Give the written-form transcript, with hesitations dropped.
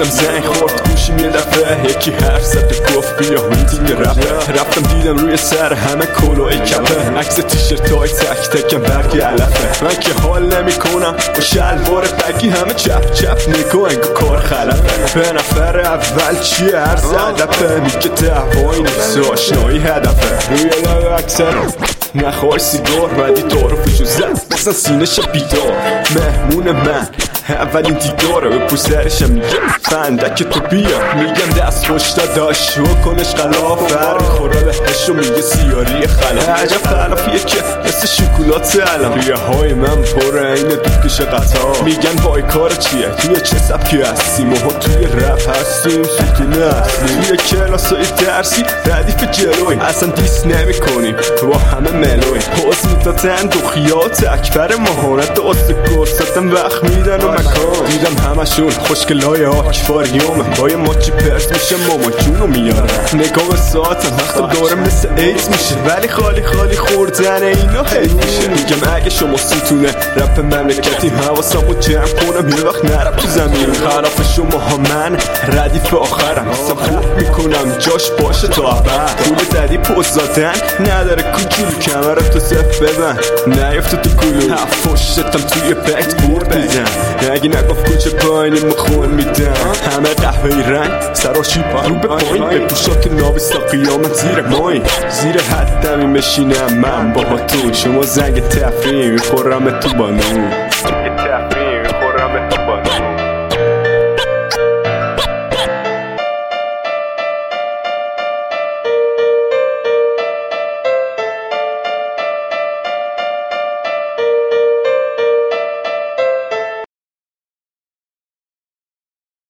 دیدم زنگ خورد گوشیم یه دفعه، یکی حرف زد و گفت بیا میتینگ رفه. رفتم دیدم روی سر همه کلوی کپه، عکس تیشرت های تک تکم برگی علفه. من که حال نمی کنم با شلوار بگی، همه چپ چپ نگاه انگو کار خلفه. به نفر اول چیه هر زدفه، میگه دعوایی نیست آشنایی هدفه. روی لب اکثر نخوای سیگار بعدی تعارفشو زد بزن سینش بیدار. مهمون من اولین دیداره به پوسترشم میگه فندک تو بیا، میگم دست خوشتا داشت و کنش قلافر خورا بهشو میگه سیاری خلا. عجب خلافیه که مثل شکلات علم ریه های من پر این دوکش قطار. میگن وای کار چیه توی چه سبکی هستیم و توی رپ هستیم ستون هستیم. توی کلاس های درسی ردیف جلوی اصلا دیس نمی کنیم با همه ملوی. پوز میدادن دخیات اکبر مهارت دست گرستم وقت میدن و مکان. دیدم همشون خوشگلای آکواریوم با یه ماچی پرس میشه ماما جونو میارن. نگاه به ساعتم وقتم داره مثل ایت میشه ولی خالی خالی خوردن اینا حیف میشه. میگم اگه شما ستونه رپ مملکتی حواسمو جمع کنم یه وقت نرم تو زمین. خلاف شما ها من ردیف آخرم حساب خوب میکنم جاش باشه تا ابد. پول دادی پوز دادن نداره کوچولو کمرتو صف ببن نیفته تو کلو هفاشتم توی پکت برد میزن. اگه نگفت کوچه پایین مخون میدن همه قهوه‌ای رنگ سراشی رو به پایین به پوشاک نابستا قیامت زیر ماین. زیر حدمی میشینم من با تو شما زنگ تفریح میخورم تو بانو.